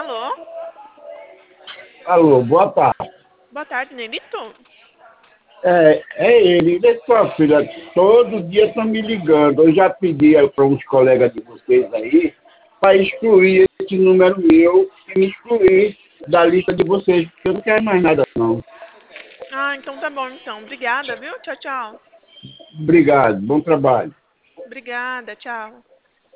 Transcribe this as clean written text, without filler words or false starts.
Alô? Alô, boa tarde. Boa tarde, Nelito. É ele, vê só, filha, todo dia estão me ligando. Eu já pedi para uns colegas de vocês aí para excluir esse número meu e me excluir da lista de vocês, porque eu não quero mais nada, não. Ah, então tá bom, então. Obrigada, viu? Tchau, tchau. Obrigado, bom trabalho. Obrigada, tchau.